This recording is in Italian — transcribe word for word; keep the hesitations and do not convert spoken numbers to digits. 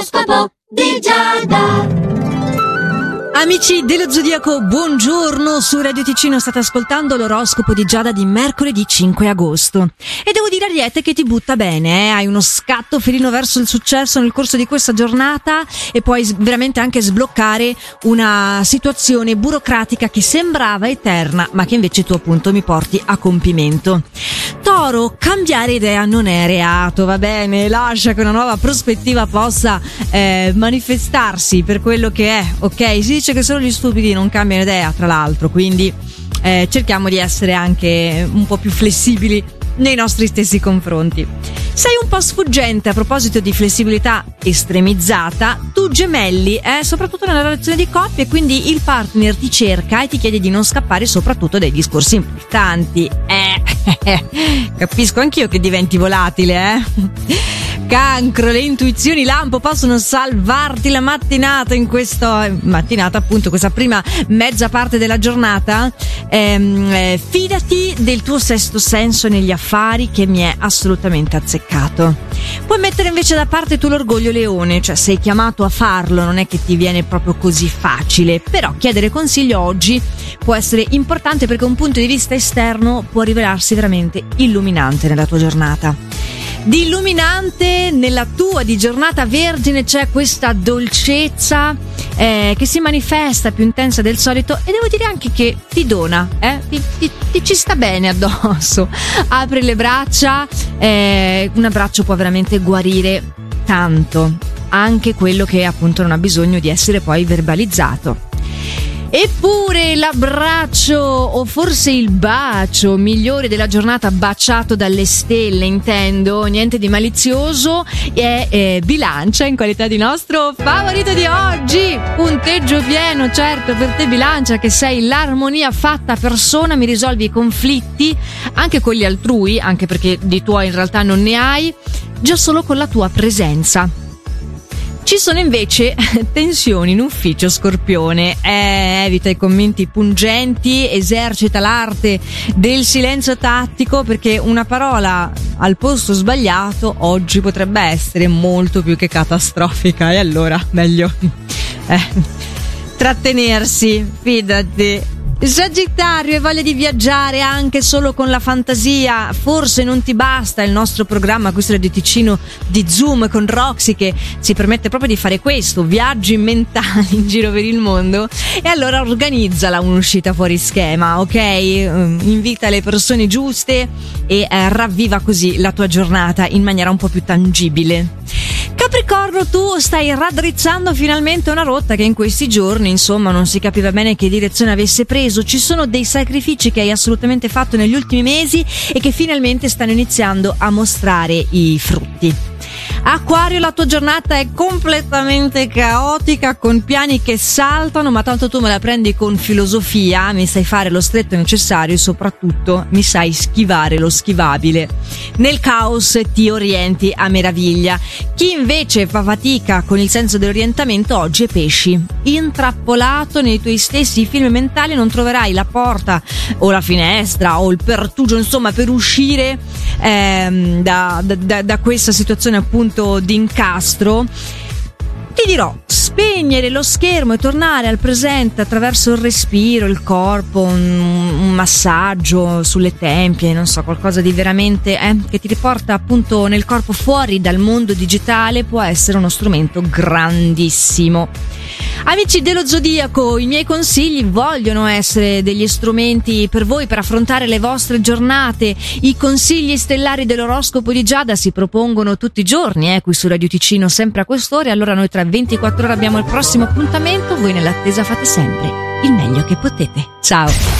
L'oroscopo di Giada. Amici dello Zodiaco, buongiorno. Su Radio Ticino state ascoltando l'oroscopo di Giada di mercoledì cinque agosto. E devo dire, Ariete, che ti butta bene, eh? Hai uno scatto felino verso il successo nel corso di questa giornata e puoi veramente anche sbloccare una situazione burocratica che sembrava eterna, ma che invece tu appunto mi porti a compimento. Toro, cambiare idea non è reato, va bene? Lascia che una nuova prospettiva possa eh, manifestarsi per quello che è, ok? Si dice che solo gli stupidi non cambiano idea, tra l'altro, quindi eh, cerchiamo di essere anche un po' più flessibili nei nostri stessi confronti. Sei un po' sfuggente a proposito di flessibilità estremizzata, tu Gemelli, eh, soprattutto nella relazione di coppia, quindi il partner ti cerca e ti chiede di non scappare soprattutto dai discorsi importanti. Eh, capisco anch'io che diventi volatile, eh? Cancro, le intuizioni lampo possono salvarti la mattinata in questa mattinata, appunto, questa prima mezza parte della giornata. Ehm, eh, fidati del tuo sesto senso negli affari, che mi è assolutamente azzeccato. Puoi mettere invece da parte tu l'orgoglio leone, cioè sei chiamato a farlo, non è che ti viene proprio così facile, però chiedere consiglio oggi può essere importante perché un punto di vista esterno può rivelarsi veramente illuminante nella tua giornata. Di illuminante nella tua di giornata vergine c'è questa dolcezza eh, che si manifesta più intensa del solito e devo dire anche che ti dona, eh? ti, ti, ti ci sta bene addosso. Apri le braccia, eh, un abbraccio può veramente guarire tanto, anche quello che appunto non ha bisogno di essere poi verbalizzato. Eppure l'abbraccio o forse il bacio migliore della giornata, baciato dalle stelle intendo, niente di malizioso, è eh, Bilancia in qualità di nostro favorito di oggi. Punteggio pieno, certo, per te Bilancia, che sei l'armonia fatta persona, mi risolvi i conflitti anche con gli altrui, anche perché di tuoi in realtà non ne hai, già solo con la tua presenza. Ci sono invece tensioni in ufficio, Scorpione. Eh, evita i commenti pungenti, esercita l'arte del silenzio tattico, perché una parola al posto sbagliato oggi potrebbe essere molto più che catastrofica, e allora meglio eh, trattenersi, fidati. Sagittario, hai voglia di viaggiare anche solo con la fantasia, forse non ti basta il nostro programma, questo è Radio Ticino di Zoom con Roxy, che ci permette proprio di fare questo, viaggi mentali in giro per il mondo, e allora organizzala un'uscita fuori schema, ok? Invita le persone giuste e eh, ravviva così la tua giornata in maniera un po' più tangibile. Capricorno, tu stai raddrizzando finalmente una rotta che in questi giorni, insomma, non si capiva bene che direzione avesse preso. Ci sono dei sacrifici che hai assolutamente fatto negli ultimi mesi e che finalmente stanno iniziando a mostrare i frutti. Acquario, la tua giornata è completamente caotica, con piani che saltano, ma tanto tu me la prendi con filosofia, mi sai fare lo stretto necessario e soprattutto mi sai schivare lo schivabile. Nel caos ti orienti a meraviglia. Chi invece fa fatica con il senso dell'orientamento oggi è Pesci. Intrappolato nei tuoi stessi film mentali, non troverai la porta o la finestra o il pertugio, insomma, per uscire ehm, da, da, da questa situazione appunto di incastro. Ti dirò, spegnere lo schermo e tornare al presente attraverso il respiro, il corpo, un, un massaggio sulle tempie, non so, qualcosa di veramente eh, che ti riporta appunto nel corpo fuori dal mondo digitale, può essere uno strumento grandissimo. Amici dello Zodiaco, i miei consigli vogliono essere degli strumenti per voi per affrontare le vostre giornate. I consigli stellari dell'oroscopo di Giada si propongono tutti i giorni, eh, qui su Radio Ticino, sempre a quest'ora. Allora noi tra ventiquattro ore abbiamo il prossimo appuntamento. Voi nell'attesa fate sempre il meglio che potete. Ciao!